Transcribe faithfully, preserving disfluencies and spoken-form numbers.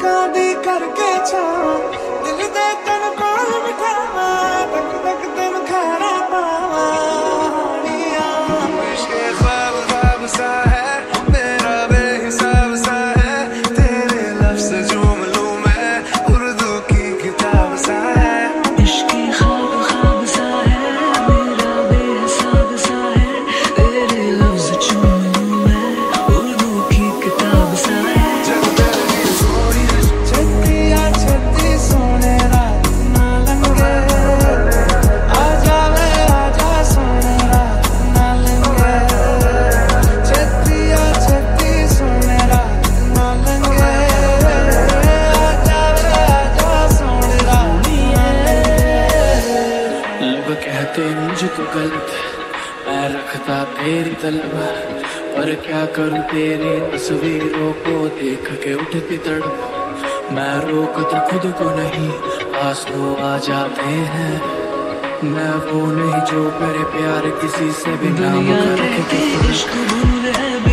पलकां दी करके छावां दिल दे तन कोल बिठावां तक तक तन खाना पावां इश्क ख्वाब ख्वाब सा है मेरा बेहिसाब सा है तेरे लफ्ज़ झूम लूं मैं उर्दू की किताब सा है इश्क ख्वाब ख्वाब सा है मेरा बेहिसाब सा है तेरे लफ्ज़ झूम लूं मैं उर्दू की किताब सा है छत्तिया छत्ती सोने रात ना लंघे आ जावे आजा सोने रात ना लंघे छत्तिया छत्ती सोने रात ना लंघे आ जावे आजा सोने रात ना लंघे। लोग कहते मुझको गलत मैं रखता तेरी तलब पर क्या करूं तेरी तस्वीरों को देख के उठती तड़प मैं रोकता खुद को नहीं आंसू आ जाते हैं मैं वो नहीं जो मेरे प्यार किसी से भी नाम करके इश्क भूल है